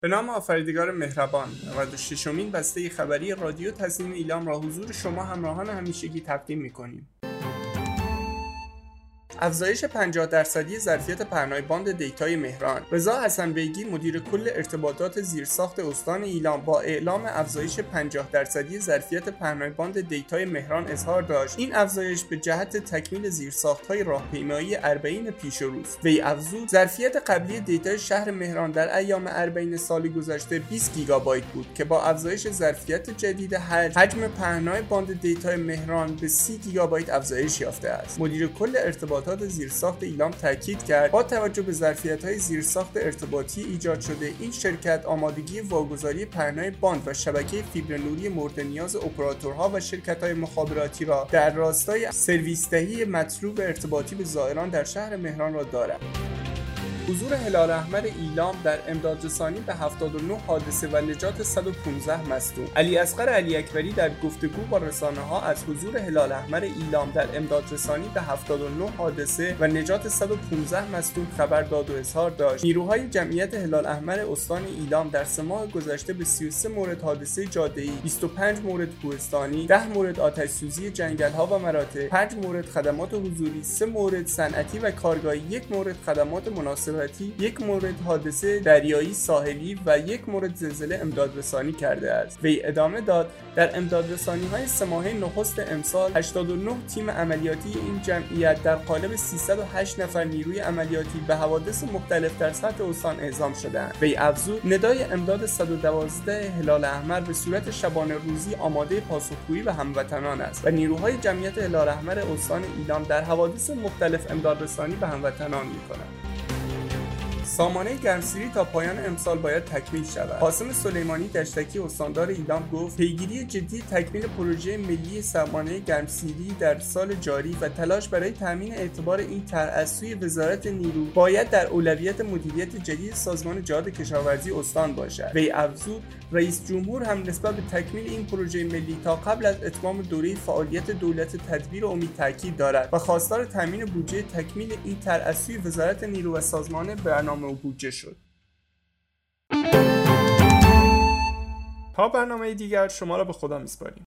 به نام آفریدگار مهربان، 96مین بسته خبری رادیو تزیین ایلام را حضور شما همراهان همیشگی تقدیم می‌کنیم. افزایش 50% ظرفیت پهنای باند دیتای مهران. رضا حسن بیگی مدیر کل ارتباطات زیرساخت استان ایلام با اعلام افزایش 50% ظرفیت پهنای باند دیتای مهران اظهار داشت این افزایش به جهت تکمیل زیرساخت‌های راهپیمایی اربعین پیش روست. وی افزود ظرفیت قبلی دیتای شهر مهران در ایام اربعین سال گذشته 20 گیگابایت بود که با افزایش ظرفیت جدید حجم پهنای باند دیتای مهران به 30 گیگابایت افزایش یافته است. مدیر کل ارتباطات زیرساخت ایلام تاکید کرد با توجه به ظرفیت‌های زیرساخت ارتباطی ایجاد شده این شرکت آمادگی واگذاری پهنای باند و شبکه فیبر نوری مورد نیاز اپراتورها و شرکت‌های مخابراتی را در راستای سرویس دهی مطلوب ارتباطی به زائران در شهر مهران را دارد. حضور هلال احمر ایلام در امدادرسانی به 79 حادثه و نجات 115 مصدوم. علی اصغر علی اکبری در گفتگو با رسانه‌ها از حضور هلال احمر ایلام در امدادرسانی به 79 حادثه و نجات 115 مصدوم خبر داد و اظهار داشت نیروهای جمعیت هلال احمر استان ایلام در 3 ماه گذشته به 33 مورد حادثه جاده‌ای، 25 مورد کوهستانی، 10 مورد آتش‌سوزی جنگل‌ها و مراتع، 5 مورد خدمات حضوری، 3 مورد صنعتی و کارگاهی، 1 مورد خدمات مناسباتی، 1 مورد حادثه دریایی ساحلی و 1 مورد زلزله امدادرسانی کرده است. وی ادامه داد در امدادرسانی‌های 3 ماهه نخست امسال 89 تیم عملیاتی این جمعیت در قالب 308 نفر نیروی عملیاتی به حوادث مختلف در سطح استان اعزام شدند. وی افزود ندای امداد 112 هلال احمر به صورت شبانه روزی آماده پاسخگویی به هموطنان است و نیروهای جمعیت هلال احمر استان ایلام در حوادث مختلف امدادرسانی به هموطنان می‌کنند. سامانه گرمسیری تا پایان امسال باید تکمیل شود. قاسم سلیمانی دشتکی استاندار ایلام گفت پیگیری جدی تکمیل پروژه ملی سامانه گرمسیری در سال جاری و تلاش برای تامین اعتبار این طرح از سوی وزارت نیرو باید در اولویت مدیریت جدید سازمان جهاد کشاورزی استان باشد. وی افزود رئیس جمهور هم نسبت به تکمیل این پروژه ملی تا قبل از اتمام دوره فعالیت دولت تدبیر امید تاکید دارد و خواستار تامین بودجه تکمیل این طرح از سوی وزارت نیرو و سازمان برنامه و بودجه شد. تا برنامه دیگر شما را به خدا میسپاریم.